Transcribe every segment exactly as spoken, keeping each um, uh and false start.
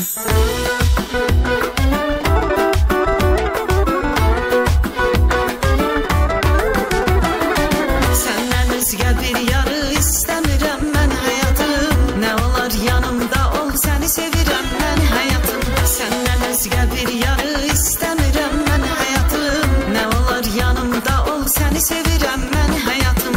Səndən özgə bir yarı istəmirəm mən həyatım. Nə olar yanımda ol, səni sevirəm mən həyatım. Səndən özgə bir yarı istəmirəm mən həyatım. Nə olar yanımda ol, səni sevirəm mən həyatım.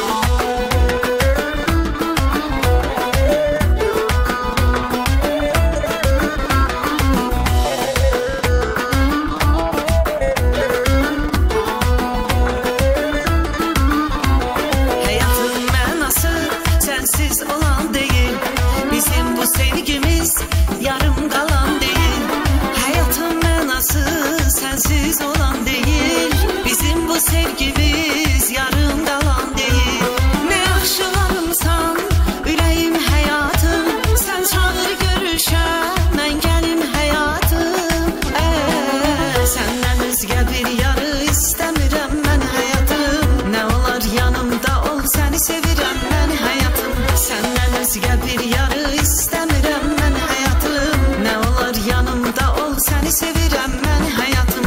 Sensiz olan değil, bizim bu sevgimiz yarım kalan değil. Hayatın mənası sensiz olan değil, bizim bu sevgimiz yarım kalan değil. Ne yaxşı varımsan, ürəyim həyatım, sen çağır görüşə, mən gəlim həyatım. Ee, səndən özgə bir yarı istəmirəm mən həyatım. Nə olar yanımda ol, səni sevirəm mən həyatım. Səndən özgə bir yarı istəmirəm mən həyatım. Nə olar yanımda ol, səni sevirəm mən həyatım.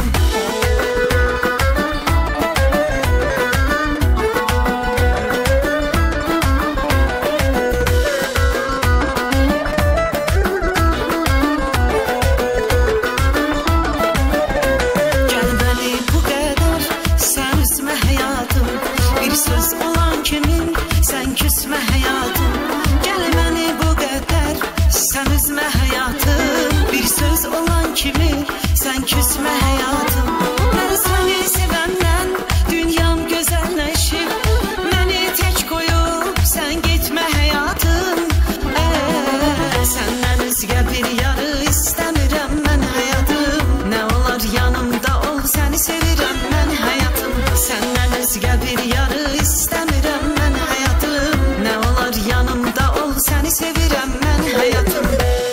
Gəl məni bu qədər sən üzmə həyatım. Bir söz olan kimin sən küsmə həyatım. Gəl məni bu qədər sən üzmə həyatım. Bir söz olan kimi sən küsmə həyatım. Mən səni sevəndən dünyam gözəlləşib. Məni tək qoyub sən getmə həyatım. Ee, səndən özgə bir yarı istəmirəm mən həyatım. Nə olar yanımda ol, səni sevirəm mən həyatım. Səndən özgə bir yarı istəmirəm mən həyatım. Nə olar yanımda ol, səni sevirəm mən həyatım.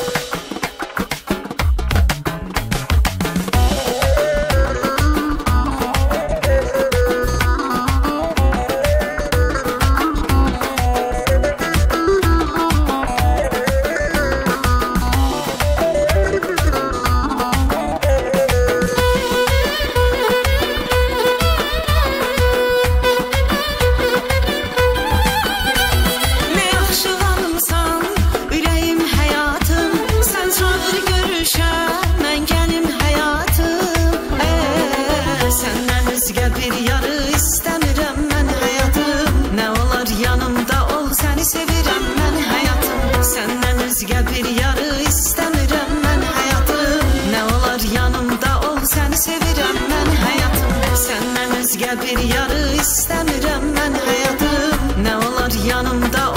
Ne yaxşı varımsan, ürəyim həyatım, sən çağır görüşə, mən gəlim həyatım. Ee, səndən özgə bir yarı istəmirəm mən həyatım. Nə olar yanımda ol, səni sevirəm mən həyatım. Səndən özgə bir yarı istəmirəm mən həyatım. Nə olar yanımda ol, səni sevirəm mən həyatım. Səndən özgə bir yarı istəmirəm mən həyatım. Nə olar yanımda